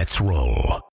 Let's roll.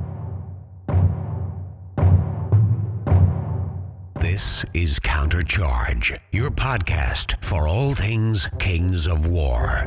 This is Countercharge, your podcast for all things Kings of War.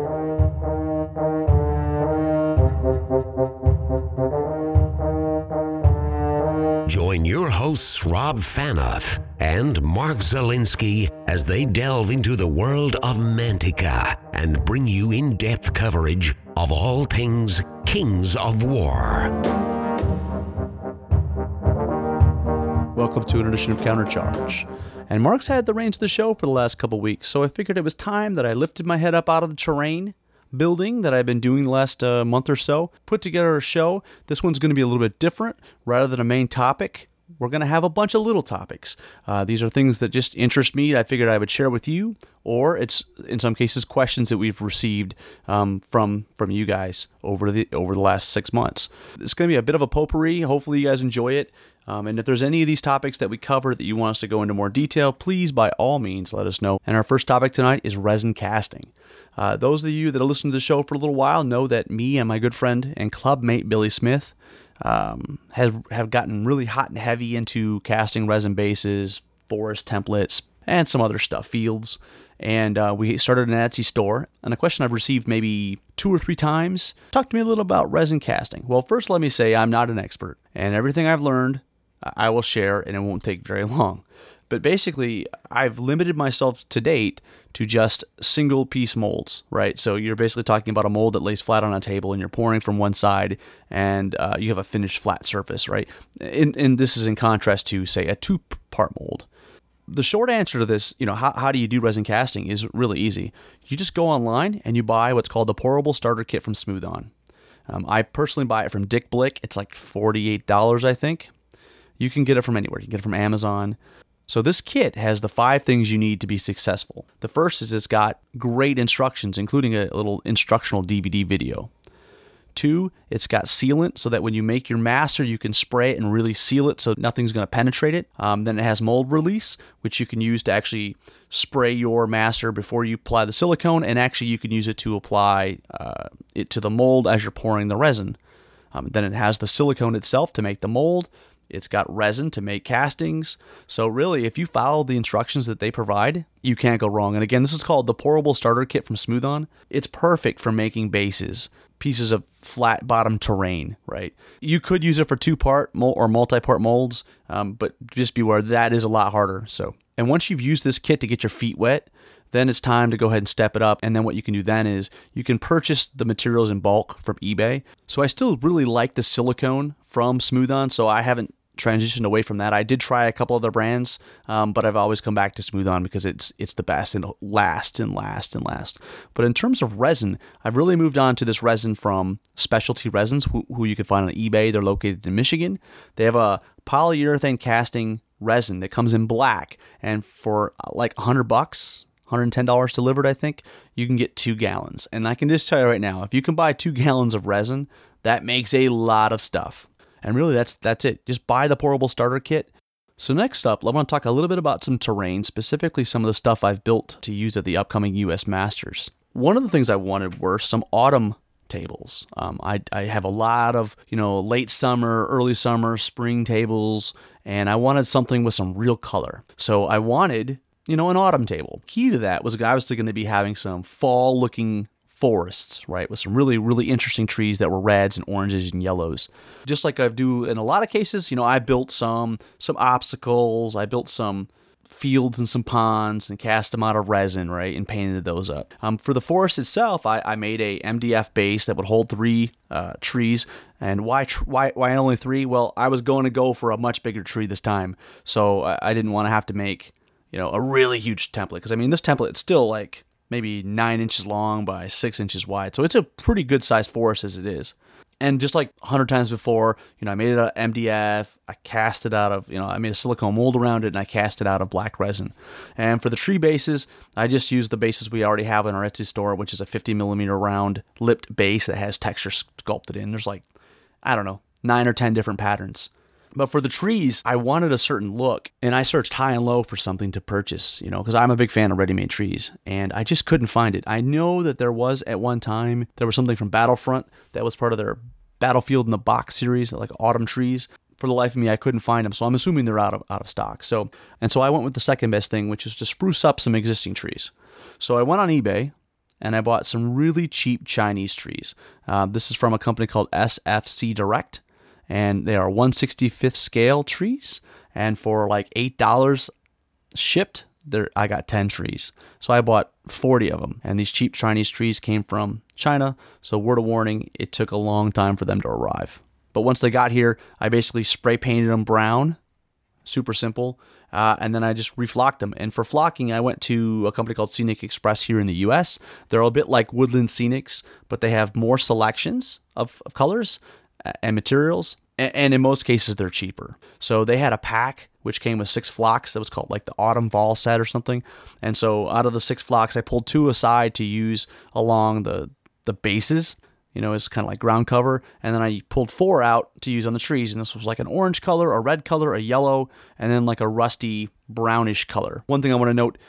Join your hosts Rob Fanoff and Mark Zielinski as they delve into the world of Mantica and bring you in-depth coverage of all things Kings of War. Welcome to an edition of Countercharge. And Mark's had the reins of the show for the last couple weeks, so I figured it was time that I lifted my head up out of the terrain building that I've been doing the last month or so, put together a show. This one's going to be a little bit different. Rather than a main topic, we're going to have a bunch of little topics. These are things that just interest me. I figured I would share with you, or it's in some cases questions that we've received from you guys over the last 6 months. It's going to be a bit of a potpourri. Hopefully you guys enjoy it. And if there's any of these topics that we cover that you want us to go into more detail, please by all means let us know. And our first topic tonight is resin casting. Those of you that have listened to the show for a little while know that me and my good friend and club mate Billy Smith have gotten really hot and heavy into casting resin bases, forest templates, and some other stuff, fields. And we started an Etsy store. And a question I've received maybe 2 or 3 times, talk to me a little about resin casting. Well, first let me say I'm not an expert, and everything I've learned I will share, and it won't take very long. But basically, I've limited myself to date to just single piece molds, right? So you're basically talking about a mold that lays flat on a table and you're pouring from one side and you have a finished flat surface, right? And this is in contrast to, say, a 2-part mold. The short answer to this, how do you do resin casting is really easy. You just go online and you buy what's called the Pourable Starter Kit from Smooth On. I personally buy it from Dick Blick. It's like $48, I think. You can get it from anywhere. You can get it from Amazon. So this kit has the 5 things you need to be successful. The first is it's got great instructions, including a little instructional DVD video. 2, it's got sealant so that when you make your master, you can spray it and really seal it so nothing's going to penetrate it. Then it has mold release, which you can use to actually spray your master before you apply the silicone, and actually you can use it to apply it to the mold as you're pouring the resin. Then it has the silicone itself to make the mold. It's got resin to make castings. So really, if you follow the instructions that they provide, you can't go wrong. And again, this is called the Pourable Starter Kit from Smooth On. It's perfect for making bases, pieces of flat bottom terrain, right? You could use it for 2-part or multi-part molds, but just beware, that is a lot harder. And once you've used this kit to get your feet wet, then it's time to go ahead and step it up. And then what you can do then is you can purchase the materials in bulk from eBay. So I still really like the silicone from Smooth On, so I haven't transitioned away from that. I did try a couple other brands, but I've always come back to Smooth On because it's the best and last. But in terms of resin, I've really moved on to this resin from Specialty Resins, who you can find on eBay. They're located in Michigan. They have a polyurethane casting resin that comes in black, and for like $100, $110 delivered, I think, you can get 2 gallons. And I can just tell you right now, if you can buy 2 gallons of resin, that makes a lot of stuff. And really, that's it. Just buy the Pourable Starter Kit. So next up, I want to talk a little bit about some terrain, specifically some of the stuff I've built to use at the upcoming U.S. Masters. One of the things I wanted were some autumn tables. I have a lot of, late summer, early summer, spring tables, and I wanted something with some real color. So I wanted, an autumn table. Key to that was obviously going to be having some fall-looking forests, right, with some really, really interesting trees that were reds and oranges and yellows. Just like I do in a lot of cases, I built some obstacles, I built some fields and some ponds and cast them out of resin, right, and painted those up. For the forest itself, I made a MDF base that would hold 3 trees. And why only 3? Well, I was going to go for a much bigger tree this time, so I didn't want to have to make, a really huge template. Because, this template, it's still like maybe 9 inches long by 6 inches wide. So it's a pretty good sized forest as it is. And just like 100 times before, I made it out of MDF. I cast it out of, I made a silicone mold around it and I cast it out of black resin. And for the tree bases, I just used the bases we already have in our Etsy store, which is a 50 millimeter round lipped base that has texture sculpted in. There's 9 or 10 different patterns. But for the trees, I wanted a certain look, and I searched high and low for something to purchase, because I'm a big fan of ready-made trees, and I just couldn't find it. I know that there was, at one time, there was something from Battlefront that was part of their Battlefield in the Box series, like autumn trees. For the life of me, I couldn't find them, so I'm assuming they're out of stock. So I went with the second best thing, which is to spruce up some existing trees. So I went on eBay and I bought some really cheap Chinese trees. This is from a company called SFC Direct, and they are 1/65th scale trees. And for like $8 shipped, I got 10 trees. So I bought 40 of them. And these cheap Chinese trees came from China. So word of warning, it took a long time for them to arrive. But once they got here, I basically spray painted them brown. Super simple. And then I just reflocked them. And for flocking, I went to a company called Scenic Express here in the US. They're a bit like Woodland Scenics, but they have more selections of colors and materials. And in most cases, they're cheaper. So they had a pack which came with 6 flocks that was called like the Autumn Fall set or something. And so out of the 6 flocks, I pulled 2 aside to use along the bases, as kind of like ground cover. And then I pulled 4 out to use on the trees. And this was like an orange color, a red color, a yellow, and then like a rusty brownish color. One thing I want to note,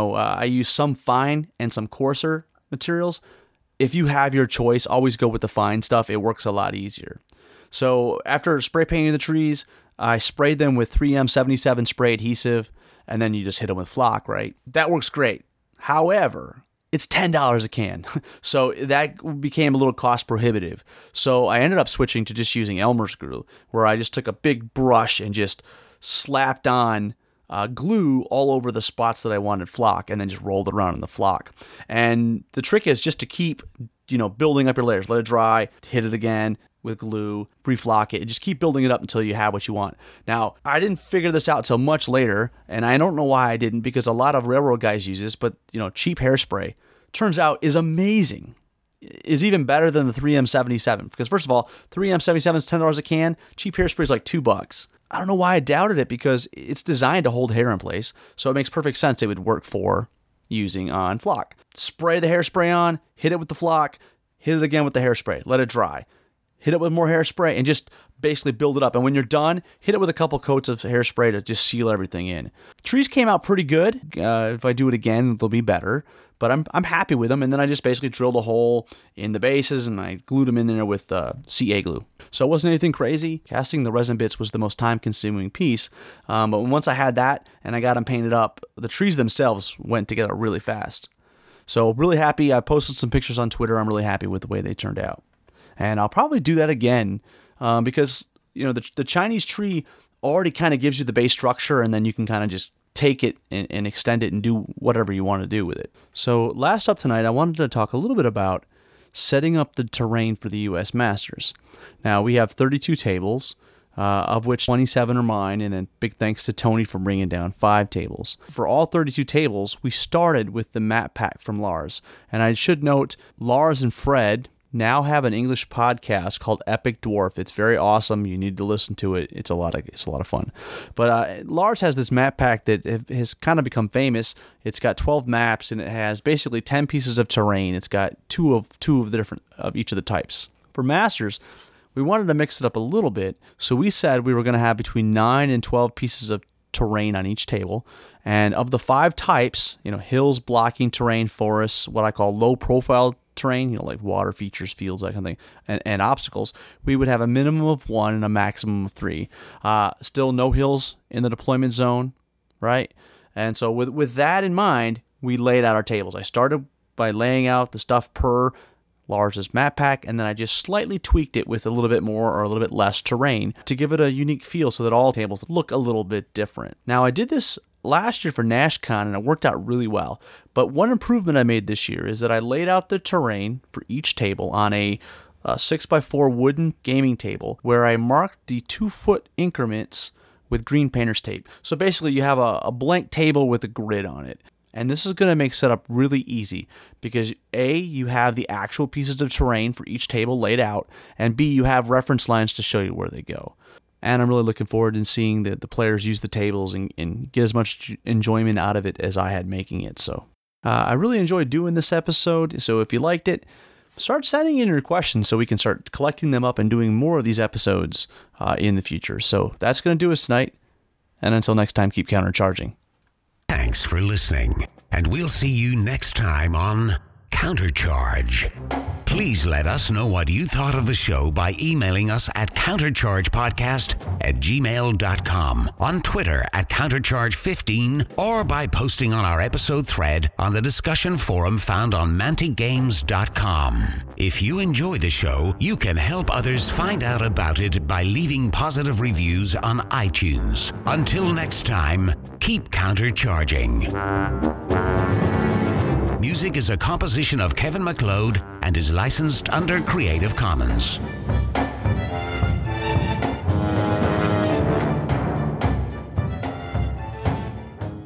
I use some fine and some coarser materials. If you have your choice, always go with the fine stuff. It works a lot easier. So after spray painting the trees, I sprayed them with 3M77 spray adhesive, and then you just hit them with flock, right? That works great. However, it's $10 a can. So that became a little cost prohibitive. So I ended up switching to just using Elmer's glue, where I just took a big brush and just slapped on glue all over the spots that I wanted flock, and then just rolled it around in the flock. And the trick is just to keep, building up your layers. Let it dry, hit it again with glue, reflock it, and just keep building it up until you have what you want. Now, I didn't figure this out till much later, and I don't know why I didn't, because a lot of railroad guys use this, but cheap hairspray turns out is amazing. Is even better than the 3M77, because first of all, 3M77 is $10 a can. Cheap hairspray is like $2. I don't know why I doubted it, because it's designed to hold hair in place, so it makes perfect sense it would work for using on flock. Spray the hairspray on, hit it with the flock, hit it again with the hairspray, let it dry. Hit it with more hairspray and just basically build it up. And when you're done, hit it with a couple coats of hairspray to just seal everything in. Trees came out pretty good. If I do it again, they'll be better. But I'm happy with them. And then I just basically drilled a hole in the bases and I glued them in there with CA glue. So it wasn't anything crazy. Casting the resin bits was the most time-consuming piece. But once I had that and I got them painted up, the trees themselves went together really fast. So really happy. I posted some pictures on Twitter. I'm really happy with the way they turned out. And I'll probably do that again because, the Chinese tree already kind of gives you the base structure, and then you can kind of just take it and extend it and do whatever you want to do with it. So last up tonight, I wanted to talk a little bit about setting up the terrain for the U.S. Masters. Now, we have 32 tables, of which 27 are mine, and then big thanks to Tony for bringing down 5 tables. For all 32 tables, we started with the map pack from Lars. And I should note, Lars and Fred now have an English podcast called Epic Dwarf. It's very awesome. You need to listen to it. It's a lot of fun. But Lars has this map pack that has kind of become famous. It's got 12 maps and it has basically 10 pieces of terrain. It's got two of the different of each of the types. For Masters, we wanted to mix it up a little bit, so we said we were going to have between 9 and 12 pieces of terrain on each table. And of the 5 types, hills, blocking terrain, forests, what I call low profile terrain, like water features, fields, that kind of thing, and obstacles, we would have a minimum of 1 and a maximum of 3. Still no hills in the deployment zone, right? And so with that in mind, we laid out our tables. I started by laying out the stuff per Lars's map pack, and then I just slightly tweaked it with a little bit more or a little bit less terrain to give it a unique feel so that all tables look a little bit different. Now, I did this last year for NashCon, and it worked out really well. But one improvement I made this year is that I laid out the terrain for each table on a 6x4 wooden gaming table where I marked the 2-foot increments with green painter's tape. So basically you have a blank table with a grid on it. And this is going to make setup really easy because A, you have the actual pieces of terrain for each table laid out, and B, you have reference lines to show you where they go. And I'm really looking forward to seeing the players use the tables and get as much enjoyment out of it as I had making it. So I really enjoyed doing this episode. So if you liked it, start sending in your questions so we can start collecting them up and doing more of these episodes in the future. So that's going to do us tonight. And until next time, keep countercharging. Thanks for listening. And we'll see you next time on Countercharge. Please let us know what you thought of the show by emailing us at counterchargepodcast@gmail.com, on Twitter at countercharge15, or by posting on our episode thread on the discussion forum found on manticgames.com. If you enjoy the show, you can help others find out about it by leaving positive reviews on iTunes. Until next time, keep countercharging. Music is a composition of Kevin MacLeod and is licensed under Creative Commons.